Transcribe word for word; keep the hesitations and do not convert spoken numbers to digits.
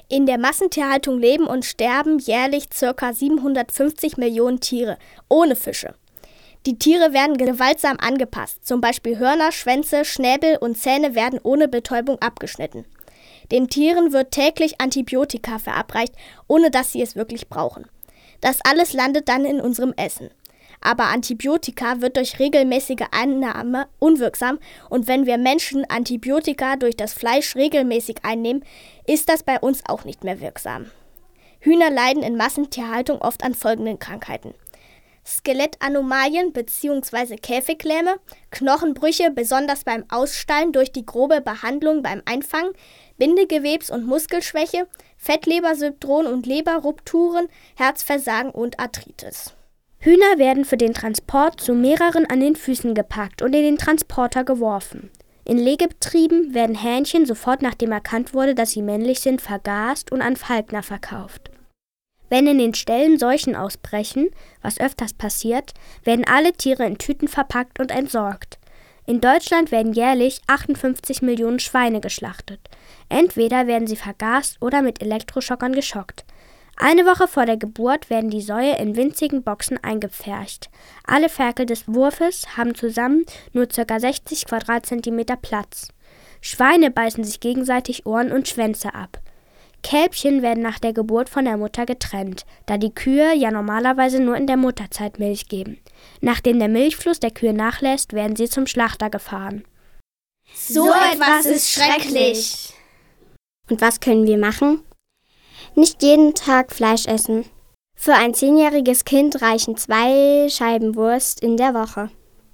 In der Massentierhaltung leben und sterben jährlich ca. siebenhundertfünfzig Millionen Tiere, ohne Fische. Die Tiere werden gewaltsam angepasst, zum Beispiel Hörner, Schwänze, Schnäbel und Zähne werden ohne Betäubung abgeschnitten. Den Tieren wird täglich Antibiotika verabreicht, ohne dass sie es wirklich brauchen. Das alles landet dann in unserem Essen. Aber Antibiotika wird durch regelmäßige Einnahme unwirksam und wenn wir Menschen Antibiotika durch das Fleisch regelmäßig einnehmen, ist das bei uns auch nicht mehr wirksam. Hühner leiden in Massentierhaltung oft an folgenden Krankheiten: Skelettanomalien bzw. Käfiglähme, Knochenbrüche, besonders beim Ausstallen durch die grobe Behandlung beim Einfangen, Bindegewebs- und Muskelschwäche, Fettlebersyndrom und Leberrupturen, Herzversagen und Arthritis. Hühner werden für den Transport zu mehreren an den Füßen gepackt und in den Transporter geworfen. In Legebetrieben werden Hähnchen sofort nachdem erkannt wurde, dass sie männlich sind, vergast und an Falkner verkauft. Wenn in den Ställen Seuchen ausbrechen, was öfters passiert, werden alle Tiere in Tüten verpackt und entsorgt. In Deutschland werden jährlich achtundfünfzig Millionen Schweine geschlachtet. Entweder werden sie vergast oder mit Elektroschockern geschockt. Eine Woche vor der Geburt werden die Säue in winzigen Boxen eingepfercht. Alle Ferkel des Wurfes haben zusammen nur ca. sechzig Quadratzentimeter Platz. Schweine beißen sich gegenseitig Ohren und Schwänze ab. Kälbchen werden nach der Geburt von der Mutter getrennt, da die Kühe ja normalerweise nur in der Mutterzeit Milch geben. Nachdem der Milchfluss der Kühe nachlässt, werden sie zum Schlachter gefahren. So etwas ist schrecklich! Und was können wir machen? Nicht jeden Tag Fleisch essen. Für ein zehnjähriges Kind reichen zwei Scheiben Wurst in der Woche.